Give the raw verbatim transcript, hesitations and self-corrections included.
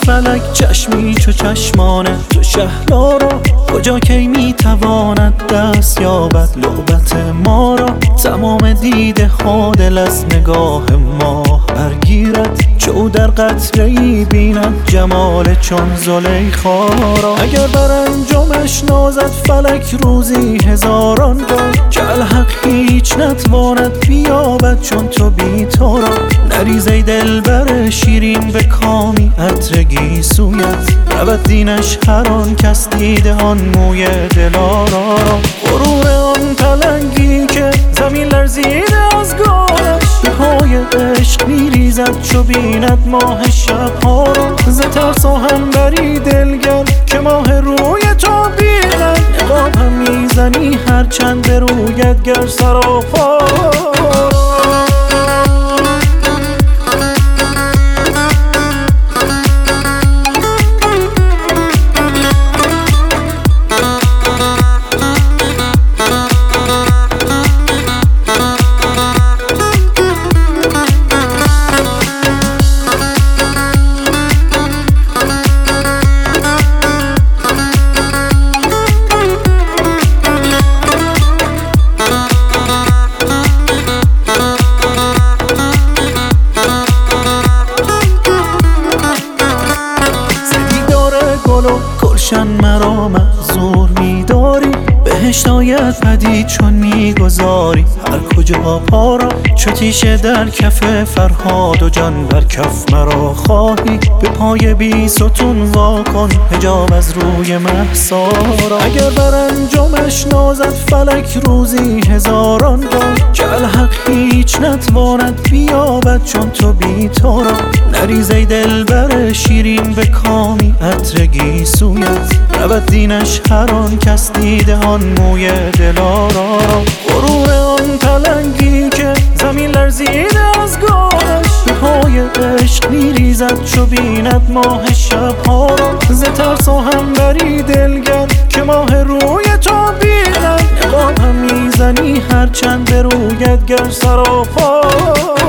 فلک چشمی چو چشمان تو شهلا را کجا کی میتواند دست یابد لعبت ما را تمام دیده ها دل از نگاه ماه برگیرد چو در قطره‌ای بیند جمال چون زلیخا را اگر بر انجمش نازد فلک روزی هزاران بار که الحق هیچ نتواند بیابد چون تو بی تو را نریز ای دلبر شیرین به کامی عطر گیسویت رود دینش هر آن کس دیده آن موی دلارا را غرور آن پلنگی که زمین لرزیده از گاهش به پای عشق میریزد چو بیند ماه شبها را ز ترس همبری دلگر که ماه روی تو بیند نقاب هم میزنی هر چند بروید گر سراپا کلشن مرا معذور می‌داری بهشت آید پدید چون میگذاری هر کجا پا را چو تیشه در کف فرهاد و جان بر کف مرا خواهی به پای بی ستون واکن حجاب از روی مهسا را اگر بر انجمش نازد فلک روزی هزاران بار که الحق هیچ نتواند بیابد چون تو بی تو را نریز ای دلبر شیرین به کامی عطر گیسویت رود دینش هر آن کس دیده آن موی دلارا را غرور آن پلنگی که زمین لرزیده از گاهش به پای عشق میریزد چو بیند ماه شبها را ز ترس همبری دلگر که ماه روی تو بیند نقاب هم میزنی هر چند بروید گر سراپا